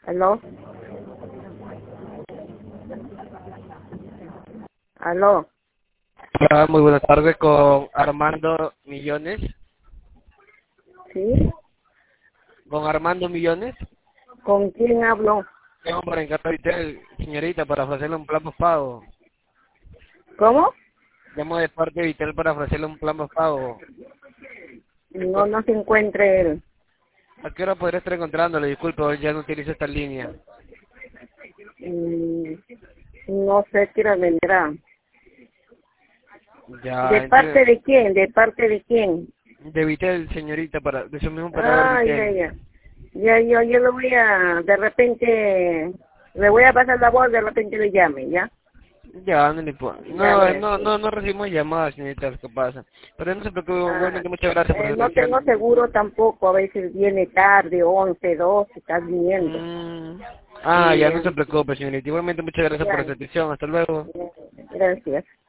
¿Aló? ¿Aló? Hola, muy buenas tardes con Armando Millones. ¿Sí? ¿Con Armando Millones? ¿Con quién hablo? Llamo para encargar a usted, señorita, para ofrecerle un plan postpago. ¿Cómo? Llamo de parte de Vitel para ofrecerle un plan postpago. No se encuentre él. ¿A qué hora podría estar encontrándole? Disculpe, hoy ya no utilizo esta línea. Mm, No sé qué hora vendrá. ¿De Ya, parte entonces, de quién? ¿De parte de quién? de Vitel, señorita, de su mismo operador Ah, ya, Vitel. ya. Yo lo voy a, de repente, le voy a pasar la voz, de repente le llame, ¿ya? Ya, no le puedo. Ya, No, ve, no, sí. no, no recibimos llamadas, señorita, ¿qué pasa? Pero no se preocupe, Ah, igualmente muchas gracias por su no tengo atención. seguro tampoco, a veces viene tarde, 11, 12, está viniendo. Mm. Ya no Ya, se preocupe, señorita. Igualmente muchas gracias por ya, su atención. Hasta luego. ya, gracias.